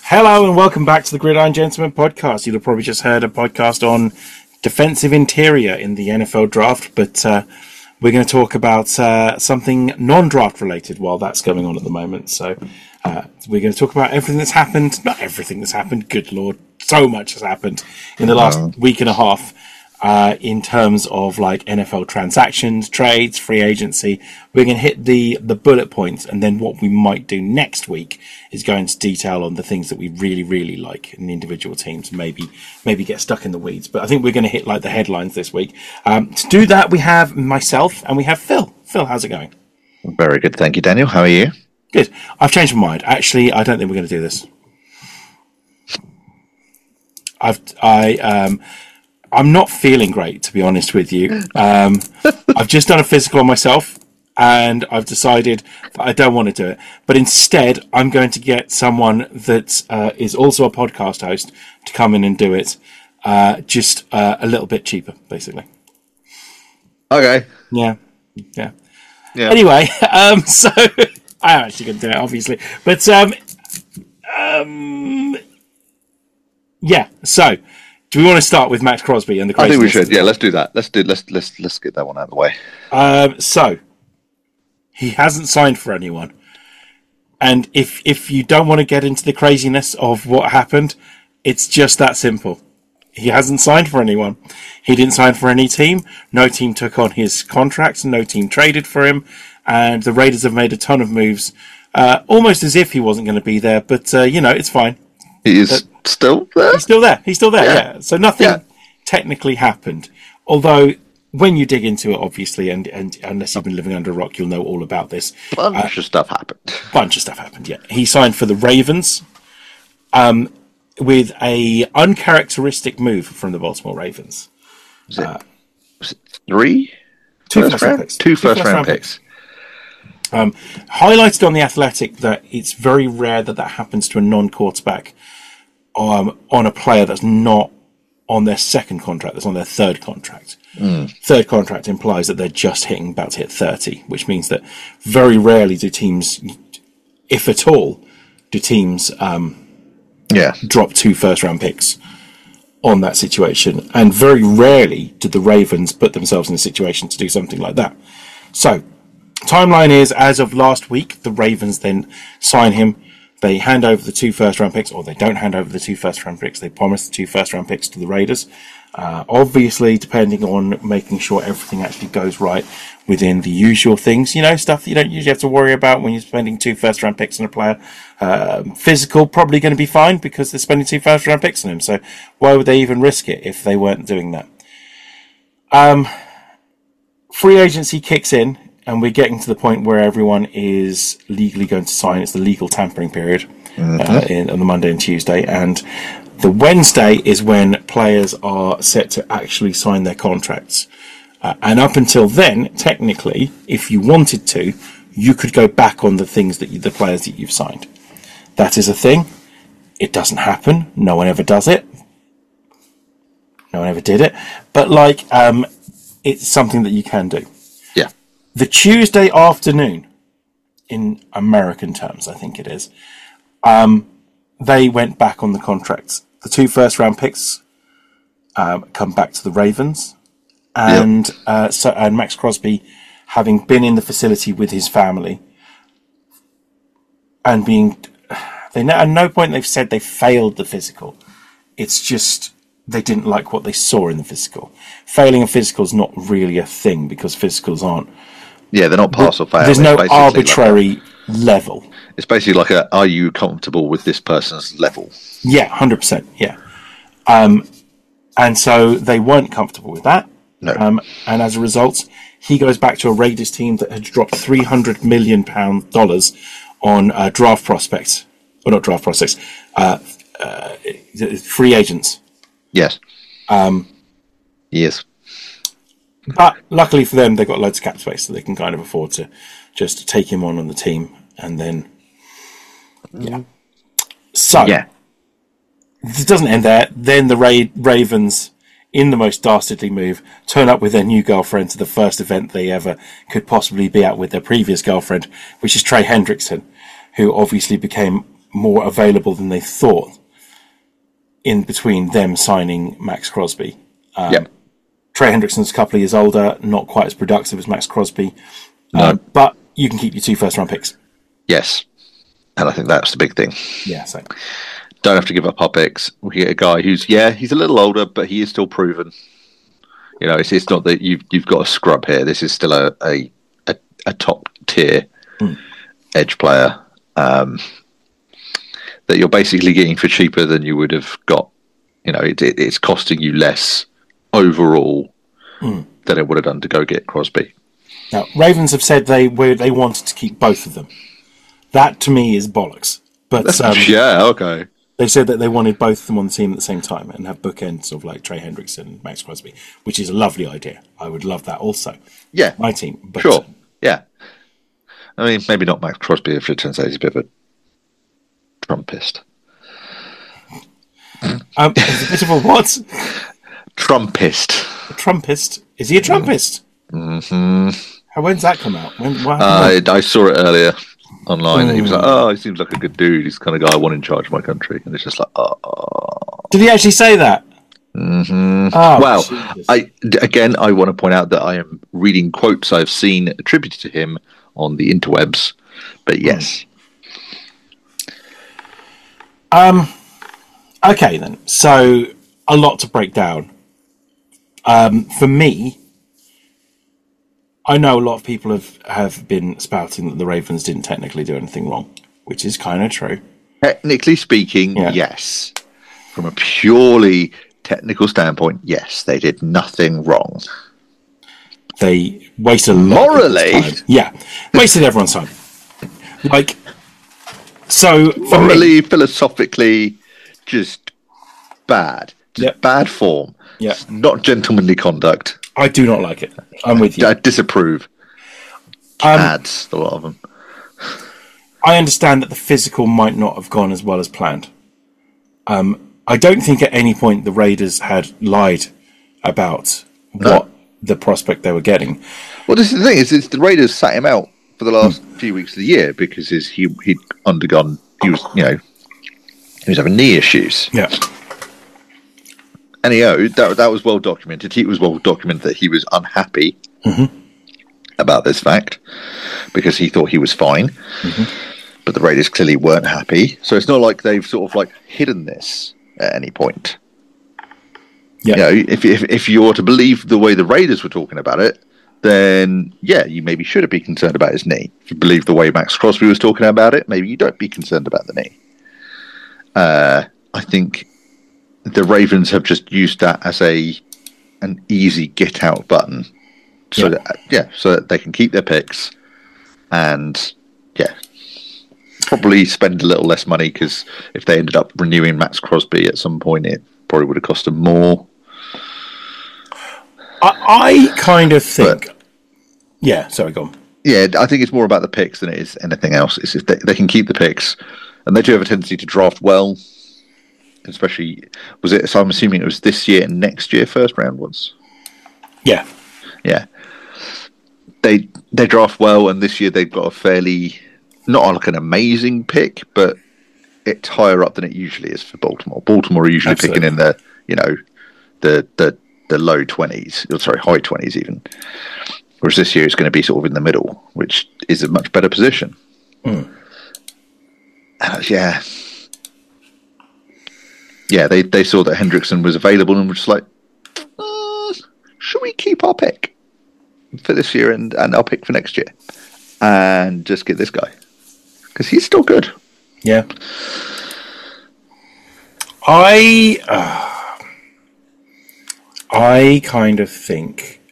Hello and welcome back to the Gridiron Gentleman podcast. You'll have probably just heard a podcast on defensive interior in the NFL draft, but we're going to talk about something non-draft related while that's going on at the moment. So we're going to talk about everything that's happened. Not everything that's happened, good Lord. So much has happened in the last week and a half in terms of like NFL transactions, trades, free agency. We're going to hit the bullet points, and then what we might do next week is go into detail on the things that we really, really like in the individual teams. Maybe get stuck in the weeds, but I think we're going to hit like the headlines this week. To do that, we have myself and we have Phil. Phil, how's it going? Very good, thank you, Daniel. How are you? Good. I've changed my mind. Actually, I don't think we're going to do this. I'm not feeling great, to be honest with you. I've just done a physical on myself, and I've decided that I don't want to do it. But instead, I'm going to get someone that is also a podcast host to come in and do it, just a little bit cheaper, basically. Okay. Yeah. Anyway, so I'm actually going to do it, obviously. But yeah. So, do we want to start with Max Crosby and the craziness? I think we should. Yeah, let's do that. Let's get that one out of the way. So he hasn't signed for anyone, and if you don't want to get into the craziness of what happened, it's just that simple. He hasn't signed for anyone. He didn't sign for any team. No team took on his contract. No team traded for him, and the Raiders have made a ton of moves, almost as if he wasn't going to be there. But it's fine. He is still there? He's still there, yeah. So nothing technically happened. Although, when you dig into it, obviously, and unless you've been living under a rock, you'll know all about this. Bunch of stuff happened, yeah. He signed for the Ravens with a uncharacteristic move from the Baltimore Ravens. Was it three? Two first-round picks. Two first-round picks. Highlighted on The Athletic that it's very rare that happens to a non-quarterback on a player that's not on their second contract, that's on their third contract. Third contract implies that they're just about to hit 30, which means that very rarely do teams, if at all, drop two first-round picks on that situation. And very rarely do the Ravens put themselves in a situation to do something like that. So, timeline is, as of last week, the Ravens then sign him. They hand over the two first-round picks, or they don't hand over the two first-round picks. They promise the two first-round picks to the Raiders. Obviously, depending on making sure everything actually goes right within the usual things, stuff that you don't usually have to worry about when you're spending two first-round picks on a player. Physical, probably going to be fine because they're spending two first-round picks on him. So why would they even risk it if they weren't doing that? Free agency kicks in. And we're getting to the point where everyone is legally going to sign. It's the legal tampering period on the Monday and Tuesday. And the Wednesday is when players are set to actually sign their contracts. And up until then, technically, if you wanted to, you could go back on the things the players that you've signed. That is a thing. It doesn't happen. No one ever does it. No one ever did it. But it's something that you can do. The Tuesday afternoon, in American terms, I think it is, they went back on the contracts. The two first-round picks come back to the Ravens, and and Max Crosby, having been in the facility with his family, and at no point they've said they failed the physical. It's just they didn't like what they saw in the physical. Failing a physical is not really a thing because physicals aren't. Yeah, they're not pass or fail. There's no arbitrary level. It's basically like are you comfortable with this person's level? Yeah, 100%, yeah. And so they weren't comfortable with that. No. And as a result, he goes back to a Raiders team that had dropped $300 million on draft prospects. Or not draft prospects. Free agents. Yes. Yes. But luckily for them, they've got loads of cap space, so they can kind of afford to just take him on the team, and then So it doesn't end there. Then the Ravens, in the most dastardly move, turn up with their new girlfriend to the first event they ever could possibly be at with their previous girlfriend, which is Trey Hendrickson, who obviously became more available than they thought in between them signing Max Crosby. Trey Hendrickson's a couple of years older, not quite as productive as Max Crosby, but you can keep your 2 first-round picks. Yes, and I think that's the big thing. Yeah, same. Don't have to give up our picks. We get a guy who's he's a little older, but he is still proven. You know, it's not that you've got a scrub here. This is still a top tier edge player that you're basically getting for cheaper than you would have got. You know, it's costing you less overall than it would have done to go get Crosby. Now, Ravens have said they wanted to keep both of them. That to me is bollocks. But okay. They said that they wanted both of them on the team at the same time and have bookends of like Trey Hendrickson and Max Crosby, which is a lovely idea. I would love that also. Yeah. My team. But, sure. Yeah. I mean, maybe not Max Crosby if it turns out he's a bit of a Trumpist. He's a bit of a what? Trumpist. A Trumpist? Is he a Trumpist? Mm-hmm. When's that come out? I saw it earlier online, and he was like, he seems like a good dude. He's the kind of guy I want in charge of my country. And it's just like, Did he actually say that? Mm-hmm. Well, I want to point out that I am reading quotes I've seen attributed to him on the interwebs. But yes. Okay, then. So, a lot to break down. For me, I know a lot of people have been spouting that the Ravens didn't technically do anything wrong, which is kind of true. Technically speaking, yes. From a purely technical standpoint, yes, they did nothing wrong. They wasted a lot morally of time. Yeah, wasted everyone's time. Like, so morally, philosophically, just bad. Just bad form. Yeah, not gentlemanly conduct. I do not like it. I'm with you. I disapprove. Ads, a lot of them. I understand that the physical might not have gone as well as planned. I don't think at any point the Raiders had lied about what the prospect they were getting. Well, this is the thing: is the Raiders sat him out for the last few weeks of the year because he'd undergone. He was having knee issues. Yeah. Anyhow, that was well documented. It was well documented that he was unhappy about this fact because he thought he was fine. But the Raiders clearly weren't happy. So it's not like they've sort of like hidden this at any point. Yeah. You know, if you were to believe the way the Raiders were talking about it, then you maybe should have been concerned about his knee. If you believe the way Max Crosby was talking about it, maybe you don't be concerned about the knee. I think the Ravens have just used that as an easy get out button, so that they can keep their picks and probably spend a little less money, because if they ended up renewing Max Crosby at some point, it probably would have cost them more. I kind of think, sorry, go on. Yeah, I think it's more about the picks than it is anything else. It's if they can keep the picks, and they do have a tendency to draft well. Especially, so I'm assuming it was this year and next year first round ones. Yeah. They draft well, and this year they've got a fairly, not like an amazing pick, but it's higher up than it usually is for Baltimore. Baltimore are usually picking in the low 20s, high 20s even. Whereas this year it's going to be sort of in the middle, which is a much better position. They saw that Hendrickson was available and were just like, should we keep our pick for this year and our pick for next year and just get this guy? Because he's still good. Yeah. I kind of think...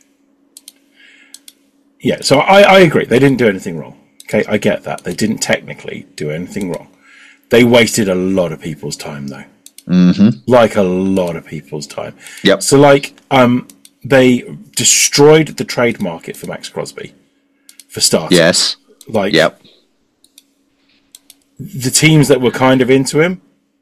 Yeah, so I agree. They didn't do anything wrong. Okay, I get that. They didn't technically do anything wrong. They wasted a lot of people's time, though. Like a lot of people's time. Yep. So, they destroyed the trade market for Max Crosby, for starters. Yes. The teams that were kind of into him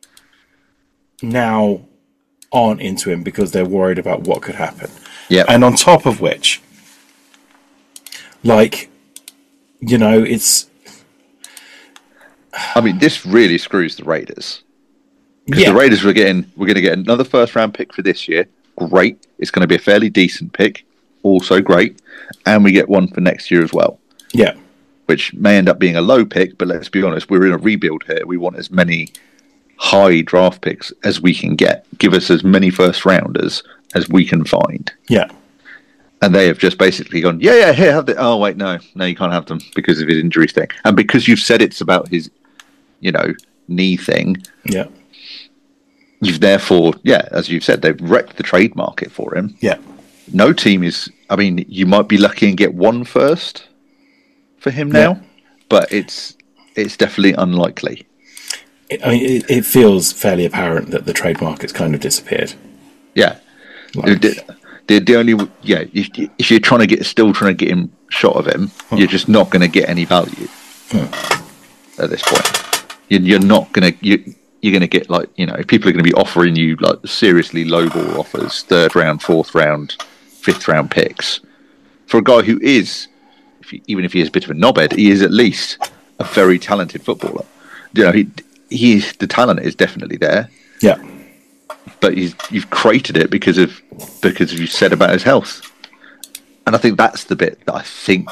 now aren't into him because they're worried about what could happen. Yeah. And on top of which, it's... I mean, this really screws the Raiders. Because Yeah, the Raiders we're going to get another first round pick for this year. Great. It's going to be a fairly decent pick. Also great. And we get one for next year as well. yeah, Which may end up being a low pick, but let's be honest, we're in a rebuild here. We want as many high draft picks as we can get. Give us as many first rounders as we can find. yeah, And they have just basically gone, here, have them. Oh, wait, no, you can't have them because of his injury thing. And because you've said it's about his, knee thing, yeah, you've therefore, as you've said, they've wrecked the trade market for him. yeah. No team is, I mean, you might be lucky and get one first for him now, but it's definitely unlikely. It feels fairly apparent that the trade market's kind of disappeared. Yeah. Like, The only if you're still trying to get him shot of him, you're just not going to get any value at this point. You're not going to you're going to get people are going to be offering you like seriously lowball offers, 3rd round, 4th round, 5th round picks for a guy who is, even if he is a bit of a knobhead, he is at least a very talented footballer. The talent is definitely there. Yeah. But you've created it because of you said about his health, and I think that's the bit that I think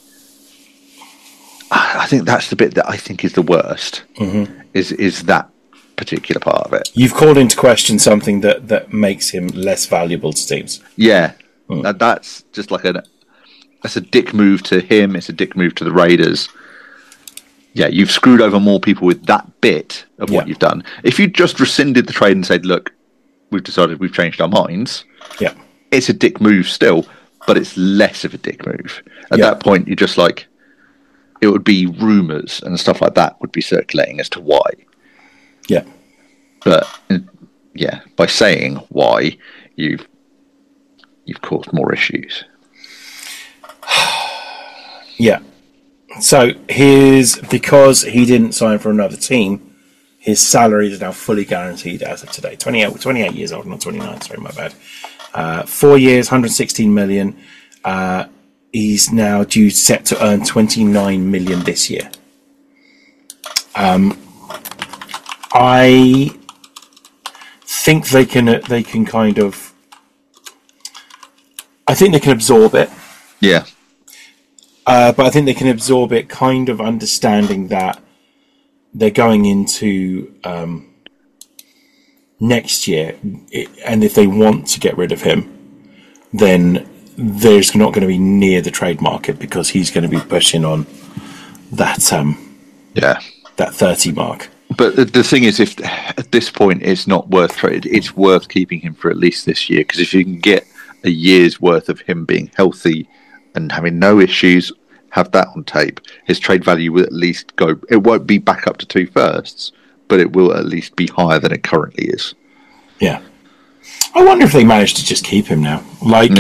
that's the bit that I think is the worst. Mm-hmm. Is that particular part of it? You've called into question something that makes him less valuable to teams. Yeah, that's just like that's a dick move to him. It's a dick move to the Raiders. Yeah, you've screwed over more people with that bit of what you've done. If you just rescinded the trade and said, look, we've decided we've changed our minds, it's a dick move still, but it's less of a dick move. At that point, you're just like, it would be rumours and stuff like that would be circulating as to why. Yeah. But, by saying why, you've caused more issues. Yeah. So because he didn't sign for another team, his salary is now fully guaranteed as of today. 28 years old, not 29. Sorry, my bad. 4 years, 116 million. He's now set to earn 29 million this year. I think they can kind of. I think they can absorb it. Yeah. But I think they can absorb it, kind of understanding that they're going into next year, and if they want to get rid of him, then there's not going to be near the trade market because he's going to be pushing on that that 30 mark. But the thing is, if at this point it's not worth trade, it's worth keeping him for at least this year, because if you can get a year's worth of him being healthy and having no issues, have that on tape, his trade value will at least go. It won't be back up to 2 firsts, but it will at least be higher than it currently is. Yeah. I wonder if they managed to just keep him now.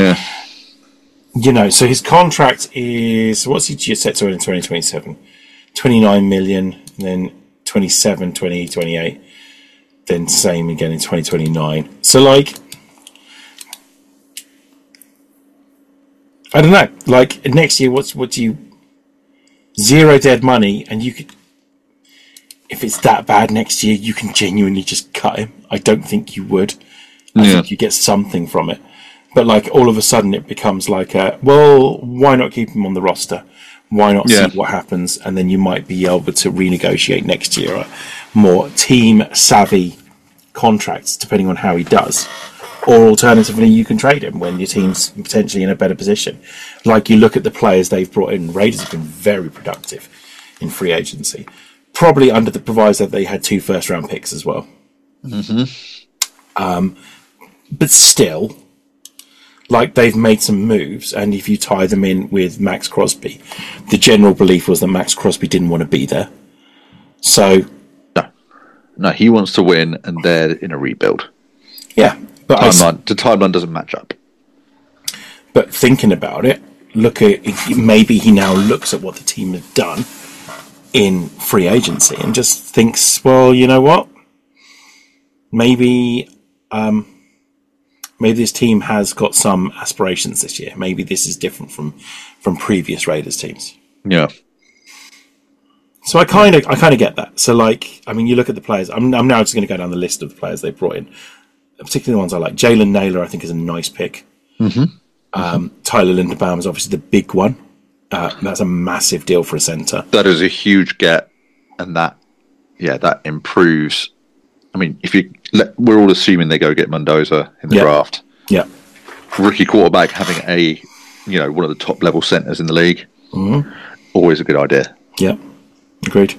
So his contract is, what's he just set to in 2027? 29 million, and then 27, 20, 28, then same again in 2029. So, I don't know. Next year, what do you... Zero dead money, and you could... If it's that bad next year, you can genuinely just cut him. I don't think you would. I think you get something from it. But, all of a sudden, it becomes why not keep him on the roster? Why not see what happens? And then you might be able to renegotiate next year more team-savvy contracts, depending on how he does. Or alternatively, you can trade him when your team's potentially in a better position. You look at the players they've brought in. Raiders have been very productive in free agency. Probably under the proviso that they had 2 first-round picks as well. Mm-hmm. But still, they've made some moves, and if you tie them in with Max Crosby, the general belief was that Max Crosby didn't want to be there. So... No, he wants to win, and they're in a rebuild. Yeah. But the timeline doesn't match up. But thinking about it, maybe he now looks at what the team have done in free agency and just thinks, well, you know what? Maybe this team has got some aspirations this year. Maybe this is different from previous Raiders teams. Yeah. So I kind of get that. So like, I mean, you look at the players. I'm now just going to go down the list of the players they brought in, particularly the ones I like. Jalen Naylor, I think, is a nice pick. Tyler Linderbaum is obviously the big one. That's a massive deal for a centre. That is a huge get, and that improves. I mean, we're all assuming they go get Mendoza in the draft. Yeah, rookie quarterback having one of the top level centers in the league, always a good idea. Yeah, agreed.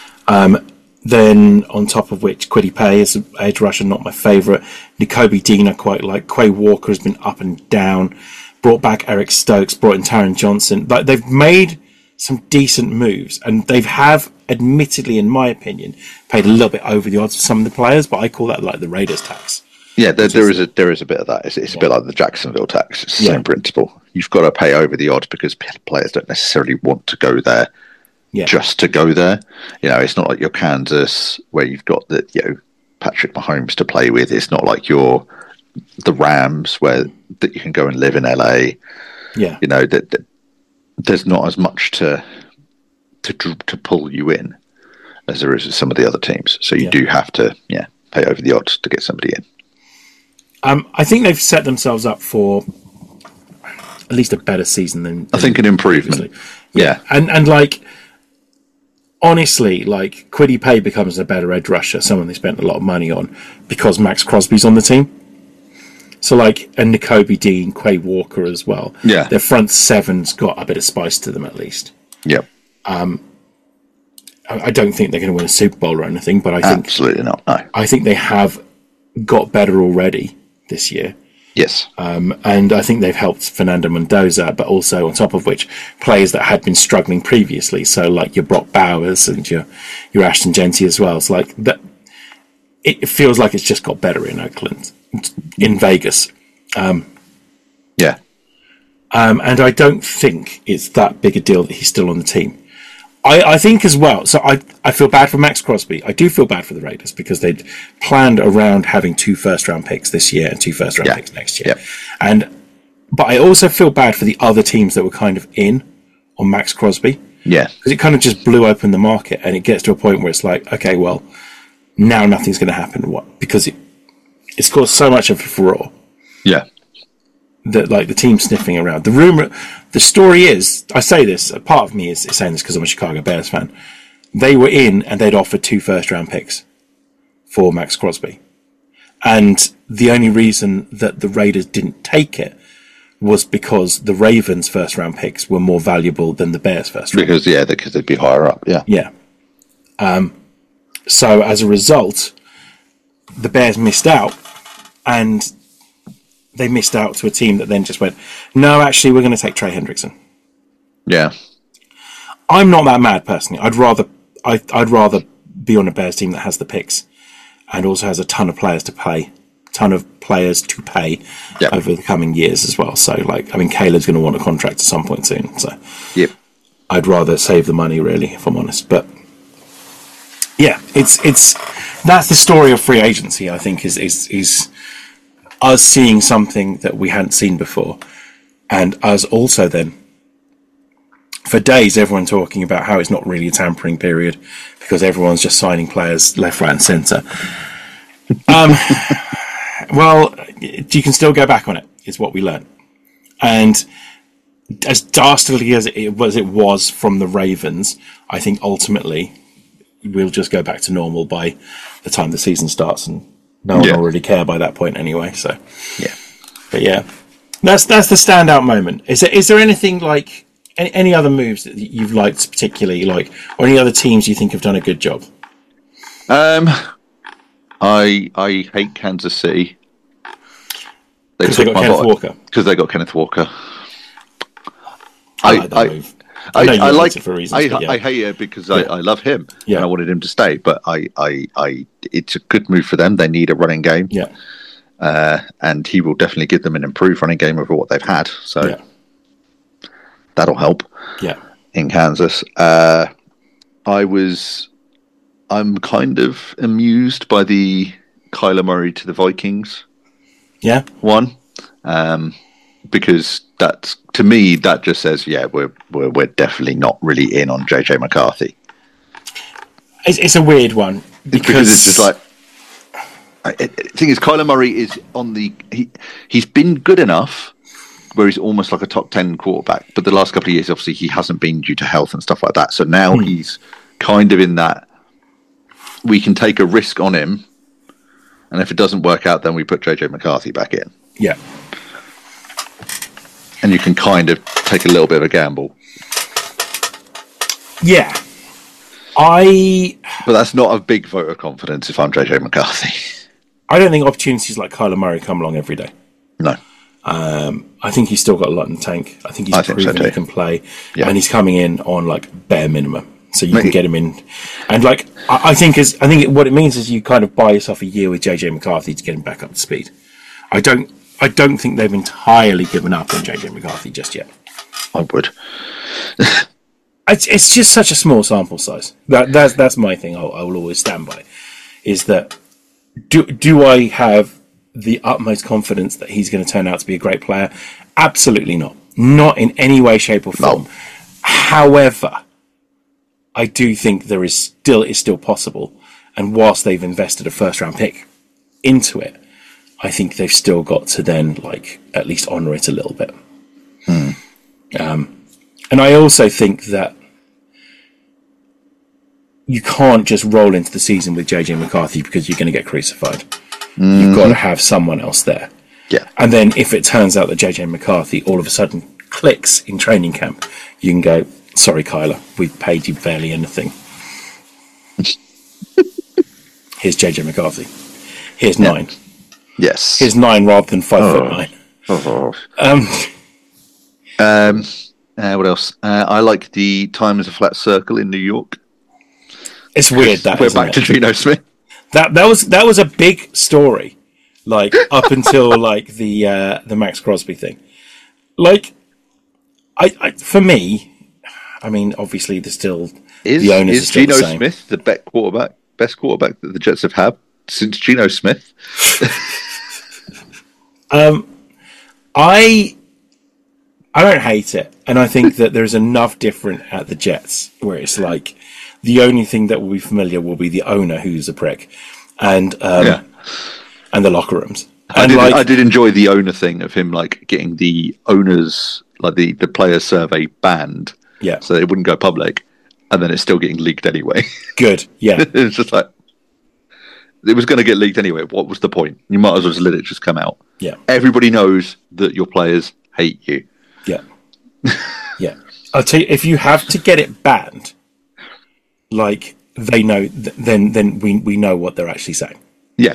Then on top of which, Kwity Paye is an edge rusher, not my favourite. Nakobe Dean I quite like. Quay Walker has been up and down. Brought back Eric Stokes, brought in Taron Johnson. Like, they've made some decent moves, and they have, admittedly, in my opinion, paid a little bit over the odds for some of the players, but I call that like the Raiders tax. Yeah, there is a bit of that. It's a bit like the Jacksonville tax. It's the same principle. You've got to pay over the odds because players don't necessarily want to go there just to go there. It's not like your Kansas where you've got Patrick Mahomes to play with. It's not like the Rams where that you can go and live in LA. Yeah, that there's not as much to pull you in as there is with some of the other teams. So you do have to pay over the odds to get somebody in. I think they've set themselves up for at least a better season than I think an improvement. Yeah. And like, honestly, like, Kwity Paye becomes a better edge rusher, someone they spent a lot of money on, because Max Crosby's on the team. So, like, and Nakobe Dean, Quay Walker as well. Yeah. Their front seven's got a bit of spice to them, at least. Yeah. I don't think they're going to win a Super Bowl or anything, but I think... Absolutely not, no. I think they have got better already this year. Yes. And I think they've helped Fernando Mendoza, but also on top of which, players that had been struggling previously. So like your Brock Bowers and your Ashton Genty as well. It's like that. It feels like it's just got better in Oakland, in Vegas. Yeah. And I don't think it's that big a deal that he's still on the team. I think as well, so I feel bad for Max Crosby. I do feel bad for the Raiders because they'd planned around having 2 first-round picks this year and 2 first-round picks next year. Yeah. But I also feel bad for the other teams that were kind of in on Max Crosby. Yeah. Because it kind of just blew open the market, and it gets to a point where it's like, okay, well, now nothing's going to happen. What? Because it's caused so much of a furore. Yeah. That, like, the team sniffing around. The story is, I say this, a part of me is saying this because I'm a Chicago Bears fan. They were in and they'd offered 2 first-round picks for Max Crosby. And the only reason that the Raiders didn't take it was because the Ravens' first-round picks were more valuable than the Bears' first-round picks. Because they'd be higher up, Yeah. So as a result, the Bears missed out, and they missed out to a team that then just went, no, actually, we're going to take Trey Hendrickson. Yeah. I'm not that mad, personally. I'd rather be on a Bears team that has the picks and also has a ton of players to pay over the coming years as well. So, like, I mean, Caleb's going to want a contract at some point soon. So, I'd rather save the money, really, if I'm honest. But yeah, it's that's the story of free agency. I think is us seeing something that we hadn't seen before, and us also then, for days, everyone talking about how it's not really a tampering period because everyone's just signing players left, right, and centre. Well, you can still go back on it, is what we learned. And as dastardly as it was from the Ravens, I think ultimately we'll just go back to normal by the time the season starts, and no one will really care by that point anyway. So, but that's the standout moment. Is there anything like any other moves that you've liked particularly, like, or any other teams you think have done a good job? I hate Kansas City because they got Kenneth Walker. Because they got Kenneth Walker. I like that move. I like it for reasons. I hate it because I love him and I wanted him to stay. But it's a good move for them. They need a running game. And he will definitely give them an improved running game over what they've had. So that'll help. In Kansas, I'm kind of amused by the Kyler Murray to the Vikings. One. Because that's, to me, that just says, we're definitely not really in on JJ McCarthy. It's a weird one because it's just like. The thing is, Kyler Murray is on the. He's been good enough where he's almost like a top 10 quarterback, but the last couple of years, obviously, he hasn't been due to health and stuff like that. So now he's kind of in that. We can take a risk on him, and if it doesn't work out, then we put JJ McCarthy back in. Yeah. And you can kind of take a little bit of a gamble. Yeah. But that's not a big vote of confidence if I'm JJ McCarthy. I don't think opportunities like Kyler Murray come along every day. No. I think he's still got a lot in the tank. I think he's proven he can play. Yeah. And he's coming in on like bare minimum. So you can get him in. And like I think what it means is you kind of buy yourself a year with JJ McCarthy to get him back up to speed. I don't think they've entirely given up on JJ McCarthy just yet. I would. It's just such a small sample size. That's my thing. I will always stand by. Is that do I have the utmost confidence that he's going to turn out to be a great player? Absolutely not. Not in any way, shape, or form. No. However, I do think it's still possible. And whilst they've invested a first round pick into it, I think they've still got to then like at least honour it a little bit. And I also think that you can't just roll into the season with JJ McCarthy because you're going to get crucified. You've got to have someone else there. Yeah. And then if it turns out that JJ McCarthy all of a sudden clicks in training camp, you can go, sorry, Kyler, we've paid you barely anything. Here's JJ McCarthy. Here's 9. Yes. Here's 9 rather than 5'9". What else? I like the Time is a Flat Circle in New York. It's weird that we're back to Geno Smith. That was a big story, like up until like the Max Crosby thing. Like, for me, I mean, obviously the owners are still Geno the same. Smith the best quarterback that the Jets have had since Geno Smith? I don't hate it, and I think that there's enough different at the Jets where it's like the only thing that will be familiar will be the owner who's a prick, and the locker rooms. And I did enjoy the owner thing of him like getting the owners like the players survey banned, so it wouldn't go public, and then it's still getting leaked anyway. Good, yeah. It's just like it was going to get leaked anyway. What was the point? You might as well just let it just come out. Yeah, everybody knows that your players hate you. Yeah, yeah. I'll tell you, if you have to get it banned, like they know, then we know what they're actually saying. Yeah,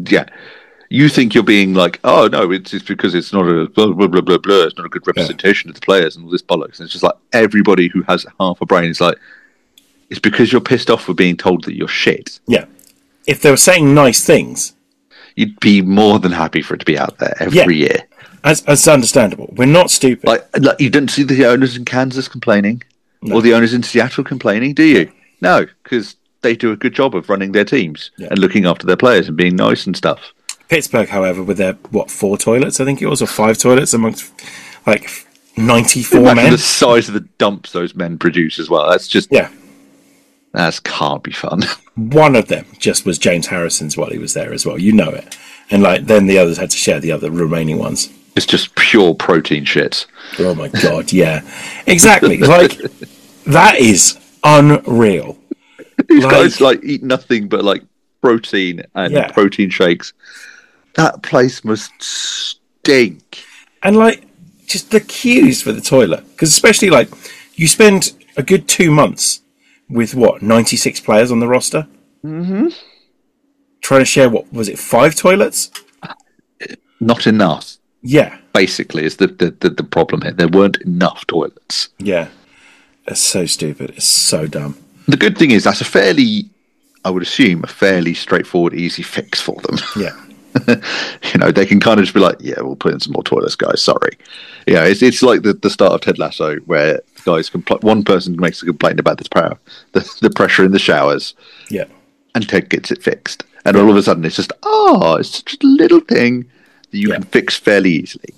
You think you're being like, oh no, it's because it's not a blah blah blah blah blah. It's not a good representation of the players and all this bollocks. And it's just like everybody who has half a brain is like, it's because you're pissed off for being told that you're shit. Yeah, if they were saying nice things, you'd be more than happy for it to be out there every year. As understandable. We're not stupid. Like you don't see the owners in Kansas complaining, or the owners in Seattle complaining, do you? No, because they do a good job of running their teams and looking after their players and being nice and stuff. Pittsburgh, however, with their 4 toilets, I think it was, or 5 toilets amongst like 94 men. The size of the dumps those men produce as well. That's just that can't be fun. One of them just was James Harrison's while he was there as well. You know it, and like then the others had to share the other remaining ones. It's just pure protein shit. Oh my god, yeah, exactly. Like that is unreal. These guys like eat nothing but like protein and protein shakes. That place must stink. And like just the queues for the toilet, because especially like you spend a good 2 months with 96 players on the roster. Mm-hmm. Trying to share 5 toilets? Not enough. Yeah. Basically, is the problem here. There weren't enough toilets. Yeah. It's so stupid. It's so dumb. The good thing is that's I would assume, a fairly straightforward, easy fix for them. Yeah. They can kind of just be like, yeah, we'll put in some more toilets, guys. Sorry. It's like the start of Ted Lasso where guys one person makes a complaint about the pressure in the showers. Yeah. And Ted gets it fixed. And all of a sudden it's just, it's such a little thing that you can fix fairly easily.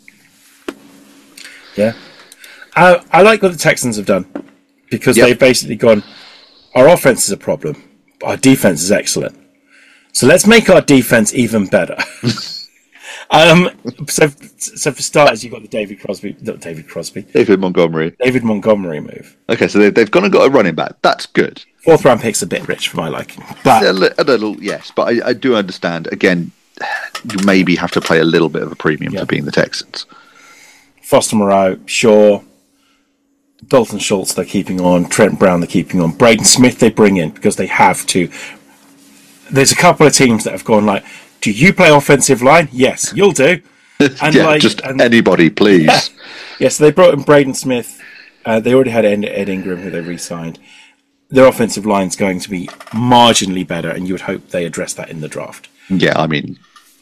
Yeah. I like what the Texans have done because they've basically gone, our offense is a problem, our defense is excellent. So let's make our defense even better. So for starters, you've got the David Montgomery move. Okay, so they've gone and got a running back. That's good. 4th round pick's a bit rich for my liking, but a little, yes. But I do understand. Again, you maybe have to play a little bit of a premium for being the Texans. Foster Moreau, sure. Dalton Schultz they're keeping on. Trent Brown they're keeping on. Braden Smith they bring in because they have to. There's a couple of teams that have gone like, do you play offensive line? Yes, you'll do. And anybody, please. So they brought in Braden Smith. They already had Ed Ingram, who they re-signed. Their offensive line's going to be marginally better, and you would hope they address that in the draft. Yeah, I mean,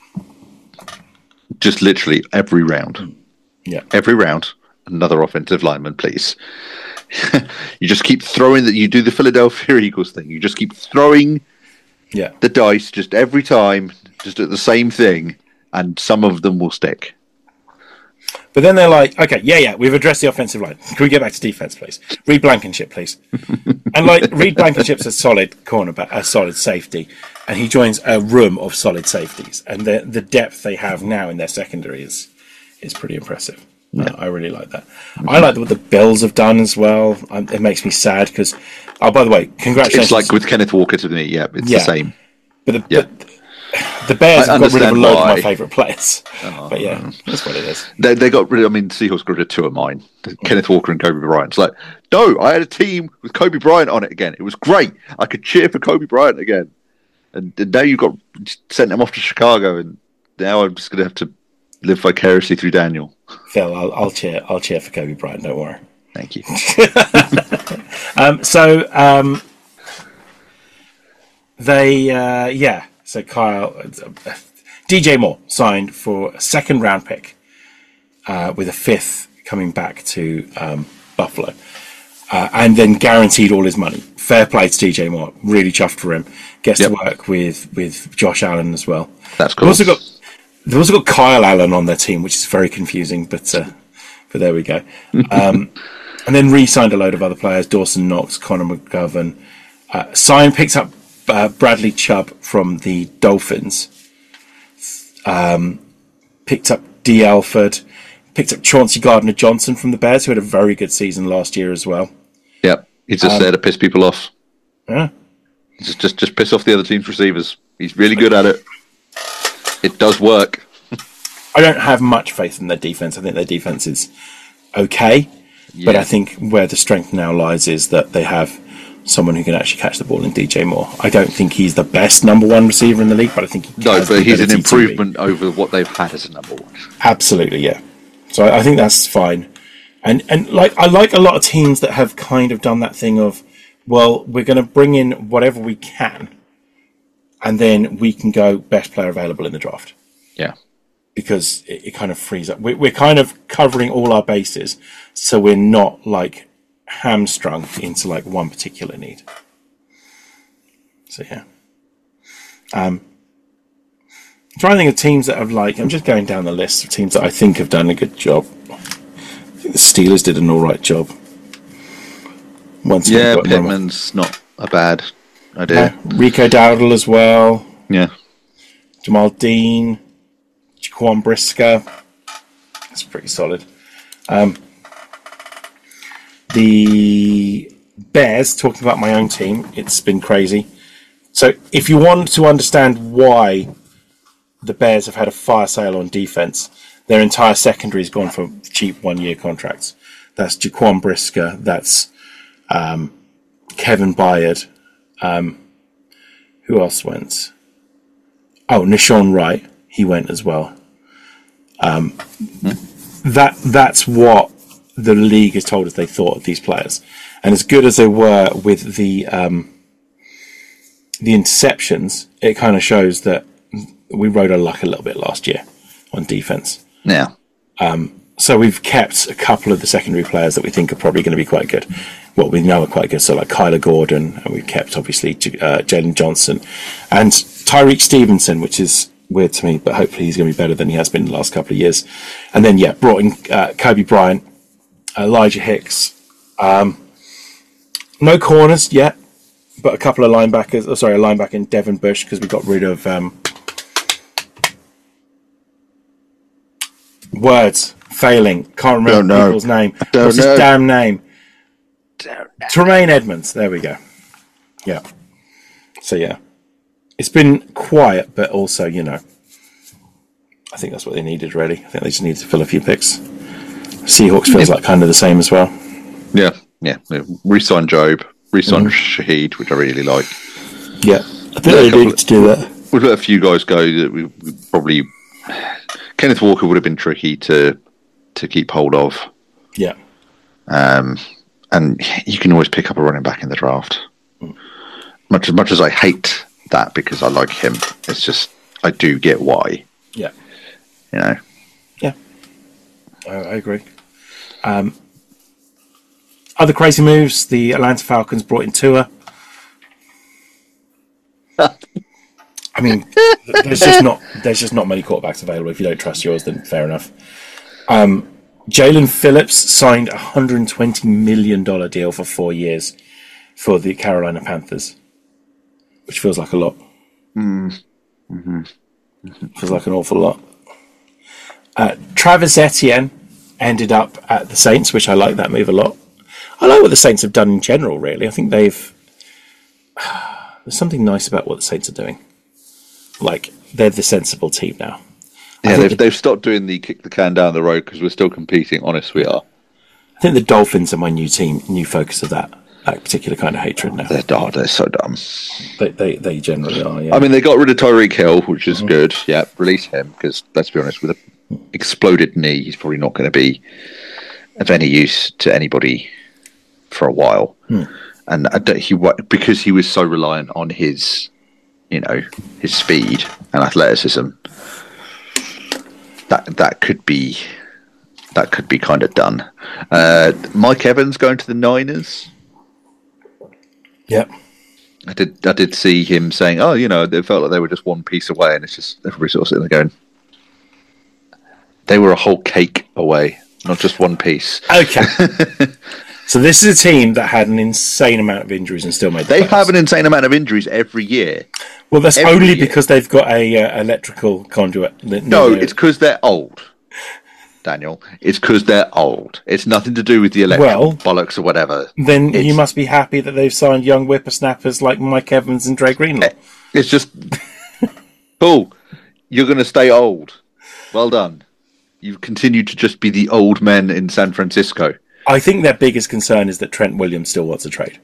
just literally every round. Yeah. Every round, another offensive lineman, please. You just keep throwing that. You do the Philadelphia Eagles thing. You just keep throwing the dice just every time, just at the same thing, and some of them will stick. But then they're like, okay, we've addressed the offensive line. Can we get back to defense, please? Reed Blankenship, please. And Reed Blankenship's a solid cornerback, a solid safety, and he joins a room of solid safeties. And the depth they have now in their secondary is pretty impressive. Yeah. I really like that. I like what the Bills have done as well. It makes me sad because, by the way, congratulations. It's like with Kenneth Walker to me, the same. But the Bears have got rid of a load of my favourite players. But that's what it is. They got rid of, Seahawks got rid of two of mine, Kenneth Walker and Kobe Bryant. It's like, no, I had a team with Kobe Bryant on it again. It was great. I could cheer for Kobe Bryant again. And now you've got sent him off to Chicago, and now I'm just going to have to live vicariously through Daniel. Phil, I'll cheer for Kobe Bryant, don't worry. Thank you. So Kyle, DJ Moore signed for a 2nd round pick with a 5th coming back to Buffalo, and then guaranteed all his money. Fair play to DJ Moore. Really chuffed for him. Gets to work with Josh Allen as well. That's cool. They've also got Kyle Allen on their team, which is very confusing, but there we go. And then re-signed a load of other players: Dawson Knox, Connor McGovern. Picked up Bradley Chubb from the Dolphins. Picked up D. Alford. Picked up Chauncey Gardner-Johnson from the Bears, who had a very good season last year as well. Yep, he's just there to piss people off. Yeah, just piss off the other team's receivers. He's really good at it. It does work. I don't have much faith in their defense. I think their defense is okay, but I think where the strength now lies is that they have someone who can actually catch the ball in DJ Moore. I don't think he's the best number 1 receiver in the league, but I think he's an improvement over what they've had as a number 1. Absolutely, yeah. So I think that's fine. And I like a lot of teams that have kind of done that thing of, well, we're going to bring in whatever we can, and then we can go best player available in the draft. Yeah. Because it kind of frees up. We're kind of covering all our bases, so we're not hamstrung into one particular need. So yeah. I'm trying to think of teams that have I'm just going down the list of teams that I think have done a good job. I think the Steelers did an alright job. Pittman's not a bad idea. Rico Dowdle as well. Yeah. Jamal Dean, Jaquan Brisker. That's pretty solid. The Bears, talking about my own team, it's been crazy. So if you want to understand why the Bears have had a fire sale on defense, their entire secondary has gone for cheap 1-year contracts. That's Jaquan Brisker. That's Kevin Byard. Who else went? Oh, Nahshon Wright. He went as well. That's what the league has told us they thought of these players. And as good as they were with the interceptions, it kind of shows that we rode our luck a little bit last year on defense. Yeah. So we've kept a couple of the secondary players that we think are probably going to be quite good. What we know are quite good. So Kyler Gordon, and we've kept obviously Jalen Johnson and Tyreek Stevenson, which is weird to me, but hopefully he's going to be better than he has been in the last couple of years. And then brought in Kobe Bryant, Elijah Hicks. No corners yet, but a couple of linebackers. A linebacker in Devin Bush because we got rid of words failing. Can't remember people's name. What's his damn name? Tremaine Edmonds. There we go. Yeah. So yeah, it's been quiet, but also I think that's what they needed. Really, I think they just needed to fill a few picks. Seahawks feels like kind of the same as well. Yeah. Re-sign Job, re-sign Shaheed, which I really like. Yeah, I think they needed to do that. We've let a few guys go that we probably. Kenneth Walker would have been tricky to keep hold of. Yeah. And you can always pick up a running back in the draft. Much as I hate that because I like him, it's just I do get why. Yeah. Yeah, I agree. Other crazy moves: the Atlanta Falcons brought in Tua. I mean, there's just not many quarterbacks available. If you don't trust yours, then fair enough. Jalen Phillips signed a $120 million deal for 4 years for the Carolina Panthers, which feels like a lot. Feels like an awful lot. Travis Etienne ended up at the Saints, which I like that move a lot. I like what the Saints have done in general, really. I think there's something nice about what the Saints are doing. Like, they're the sensible team now. Yeah, they've stopped doing the kick the can down the road because we're still competing. Honest, we are. I think the Dolphins are my new team, new focus of that particular kind of hatred now. They're so dumb. They generally are, yeah. I mean, they got rid of Tyreek Hill, which is good. Yeah, release him because, let's be honest, with an exploded knee, he's probably not going to be of any use to anybody for a while. And because he was so reliant on his speed and athleticism, that could be kind of done. Mike Evans going to the Niners. Yep. I did see him saying, they felt like they were just one piece away, and it's just everybody sort of sitting there going, they were a whole cake away, not just one piece. Okay. So this is a team that had an insane amount of injuries and still made the playoffs. They playoffs. have an insane amount of injuries every year. Well, that's only because they've got a electrical conduit. No, it's because they're old, Daniel. It's because they're old. It's nothing to do with the electrical bollocks or whatever. Then you must be happy that they've signed young whippersnappers like Mike Evans and Dre Greenlaw. It's just, cool. You're going to stay old. Well done. You've continued to just be the old men in San Francisco. I think their biggest concern is that Trent Williams still wants a trade.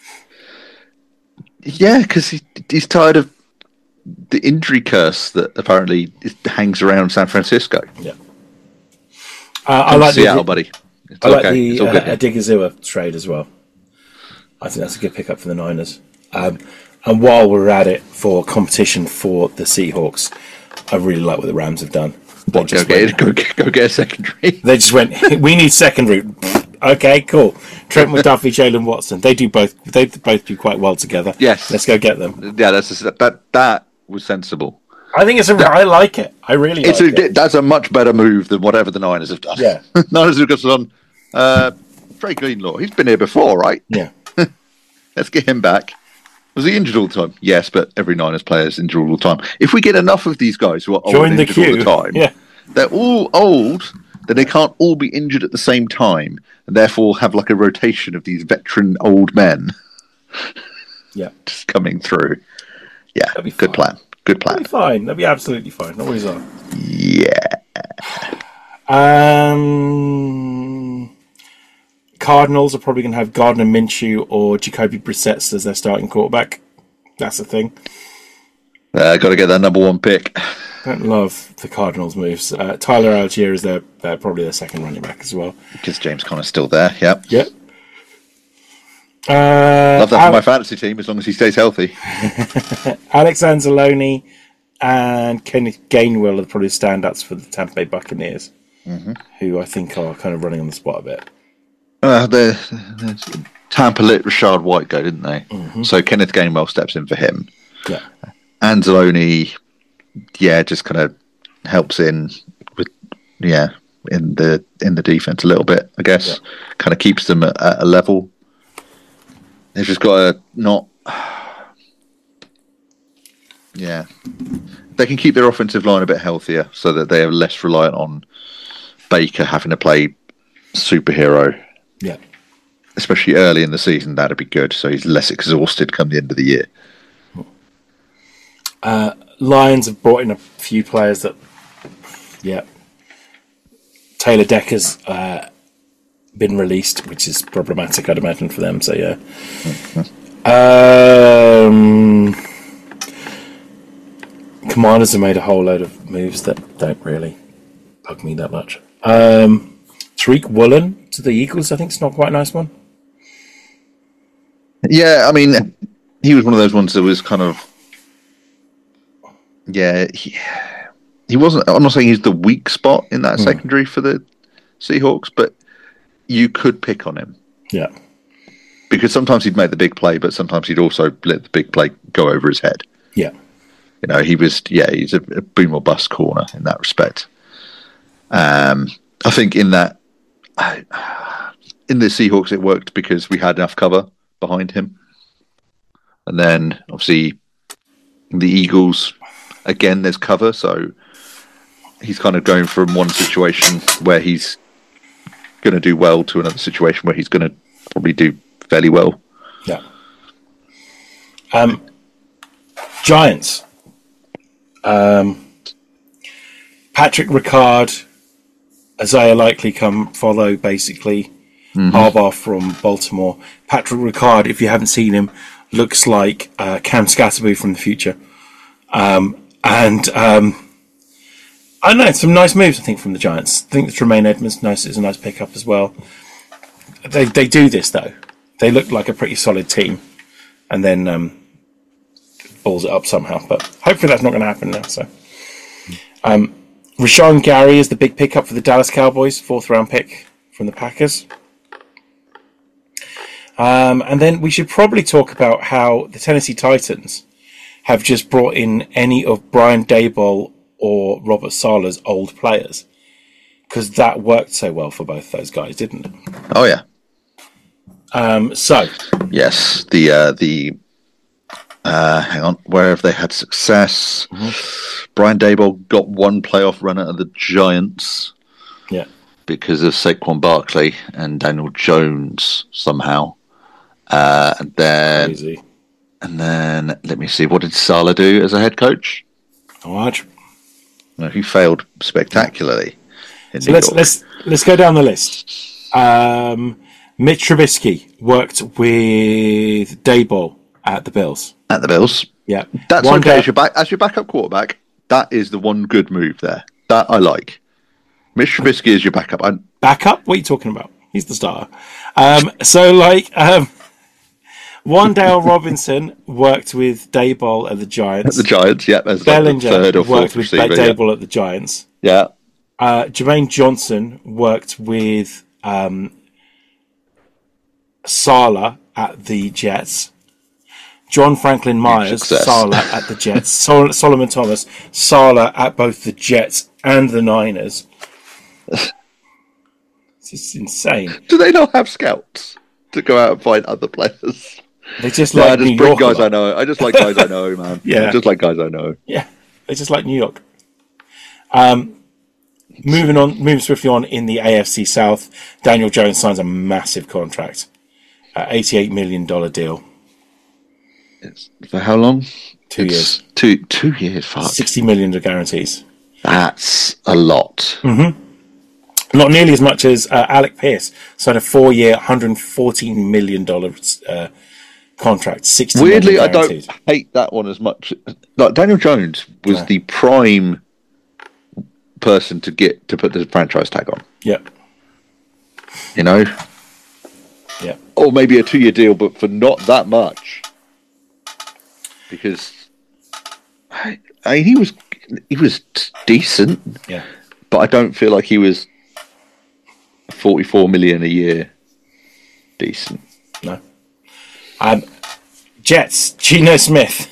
Yeah, because he's tired of the injury curse that apparently hangs around San Francisco. Yeah, I like Seattle, buddy. I like the Adigizua trade as well. I think that's a good pickup for the Niners. And while we're at it, for competition for the Seahawks, I really like what the Rams have done. Go get a secondary. They just went, we need secondary. Okay, cool. Trent McDuffie, Jalen Watson. They both do quite well together. Yes. Let's go get them. Yeah, that was sensible. I think I like it. I really like it. That's a much better move than whatever the Niners have done. Yeah. Niners have got on Dre Greenlaw. He's been here before, right? Yeah. Let's get him back. Was he injured all the time? Yes, but every Niners player is injured all the time. If we get enough of these guys who are old and injured all the time, yeah. They're all old, then they can't all be injured at the same time, and therefore have like a rotation of these veteran old men. Yeah, just coming through. Yeah, good plan. Good plan. That'd be fine. That'd be absolutely fine. No worries on. Yeah. Cardinals are probably going to have Gardner Minshew or Jacoby Brissett as their starting quarterback. That's the thing. Got to get that number one pick. Don't love the Cardinals' moves. Tyler Algier is probably their second running back as well. Because James Conner's still there. Yep. Yep. Love that for my fantasy team as long as he stays healthy. Alex Anzalone and Kenneth Gainwell are probably standouts for the Tampa Bay Buccaneers, who I think are kind of running on the spot a bit. Tampa let Rashad White go, didn't they? Mm-hmm. So Kenneth Gainwell steps in for him. Yeah. Anzalone, just kind of helps in with, in the defense a little bit, I guess. Yeah. Kind of keeps them at a level. They've just got to not Yeah. They can keep their offensive line a bit healthier so that they are less reliant on Baker having to play superhero. Yeah. Especially early in the season, that'd be good. So he's less exhausted come the end of the year. Lions have brought in a few players that, Taylor Decker's been released, which is problematic, I'd imagine, for them. So, yeah. Commanders have made a whole load of moves that don't really bug me that much. Tariq Woolen to the Eagles, I think, is not quite a nice one. Yeah, I mean, he was one of those ones that was kind of... Yeah, he wasn't... I'm not saying he's the weak spot in that secondary for the Seahawks, but you could pick on him. Yeah. Because sometimes he'd make the big play, but sometimes he'd also let the big play go over his head. Yeah. You know, he's a boom or bust corner in that respect. I think in the Seahawks it worked because we had enough cover behind him. And then, obviously, the Eagles, again, there's cover, so he's kind of going from one situation where he's going to do well to another situation where he's going to probably do fairly well. Yeah. Giants. Patrick Ricard, Isaiah Likely follow, basically. Harbaugh from Baltimore. Patrick Ricard, if you haven't seen him, looks like Cam Scatterby from the future. I don't know, some nice moves, I think, from the Giants. I think the Tremaine Edmonds is a nice pickup as well. They do this, though. They look like a pretty solid team. And then balls it up somehow. But hopefully that's not going to happen now. So, Rashawn Gary is the big pickup for the Dallas Cowboys, 4th-round pick from the Packers. And then we should probably talk about how the Tennessee Titans have just brought in any of Brian Daboll or Robert Sala's old players, because that worked so well for both those guys, didn't it? Oh yeah. So yes, hang on, where have they had success? Brian Daboll got one playoff run out of the Giants. Yeah. Because of Saquon Barkley and Daniel Jones somehow. And then let me see, what did Saleh do as a head coach? All right. No, he failed spectacularly. So let's go down the list. Mitch Trubisky worked with Daboll at the Bills. At the Bills, yeah, that's okay. As your backup quarterback, that is the one good move there. That I like. Mitch Trubisky is your backup. Backup? What are you talking about? He's the starter. Wan'Dale Robinson worked with Daboll at the Giants. At the Giants, yeah. As Bellinger like the third or fourth worked with receiver, Daboll at the Giants. Yeah. Jermaine Johnson worked with Saleh at the Jets. John Franklin Myers, Saleh at the Jets. Solomon Thomas, Saleh at both the Jets and the Niners. This is insane. Do they not have scouts to go out and find other players? They just like New York. Guys I know. I just like guys I know, man. Yeah. I just like guys I know. Yeah. They just like New York. Moving swiftly on in the AFC South, Daniel Jones signs a massive contract. $88 million deal. For how long? 2 years. 2 years, fuck. $60 million of guarantees. That's a lot. Mm-hmm. Not nearly as much as Alec Pierce signed a 4-year, $114 million contract. $60 Weirdly, million I don't hate that one as much. Like Daniel Jones was the prime person to put the franchise tag on. Yep. You know? Yeah. Or maybe a 2-year deal, but for not that much. Because I mean, he was decent. Yeah. But I don't feel like he was $44 million a year decent. No. Jets, Geno Smith.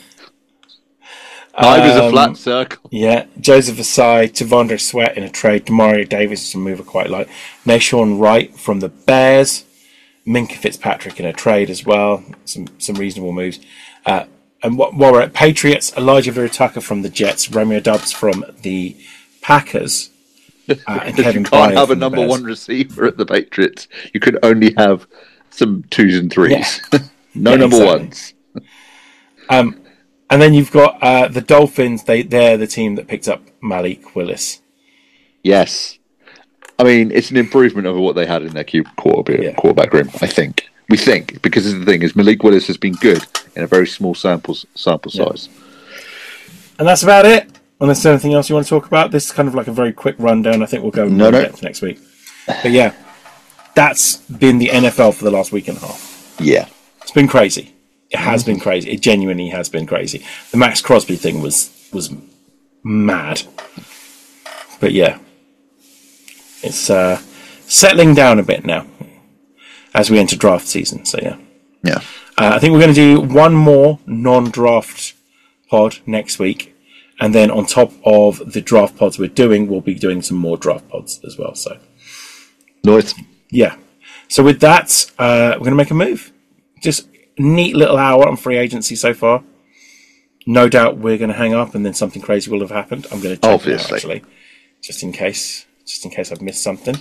I was a flat circle. Yeah. Joseph Asai, Tavondre Sweat in a trade. Demario Davis is a move I quite like. Nashawn Wright from the Bears. Minka Fitzpatrick in a trade as well. Some reasonable moves. And while we're at Patriots, Elijah Vera Tucker from the Jets, Romeo Doubs from the Packers, and Kevin you can't Byard have a from the number Bears. one receiver at the Patriots. You can only have some 2s and 3s. Yeah. No Yeah, number exactly. ones. And then you've got the Dolphins. They're the team that picked up Malik Willis. Yes. I mean, it's an improvement over what they had in their quarterback room, I think. We think, because the thing is, Malik Willis has been good in a very small sample size. And that's about it. Unless there's anything else you want to talk about. This is kind of like a very quick rundown. I think we'll go more depth next week. But yeah, that's been the NFL for the last week and a half. Yeah. It's been crazy. It has been crazy. It genuinely has been crazy. The Max Crosby thing was mad. But yeah, it's settling down a bit now as we enter draft season. So yeah. Yeah. I think we're going to do one more non-draft pod next week. And then on top of the draft pods we're doing, we'll be doing some more draft pods as well. So, Nice. yeah. So with that, we're going to make a move. Just a neat little hour on free agency so far. No doubt we're going to hang up and then something crazy will have happened. I'm going to check it out, actually, just in case I've missed something.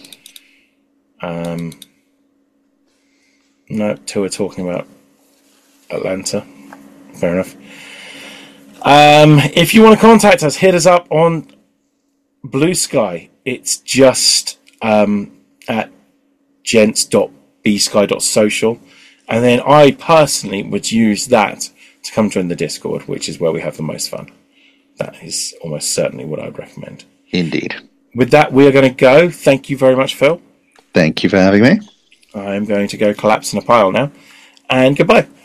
No, Tua talking about Atlanta. Fair enough. If you want to contact us, hit us up on Blue Sky. It's just at gents.bsky.social. And then I personally would use that to come join the Discord, which is where we have the most fun. That is almost certainly what I'd recommend. Indeed. With that, we are going to go. Thank you very much, Phil. Thank you for having me. I'm going to go collapse in a pile now. And goodbye.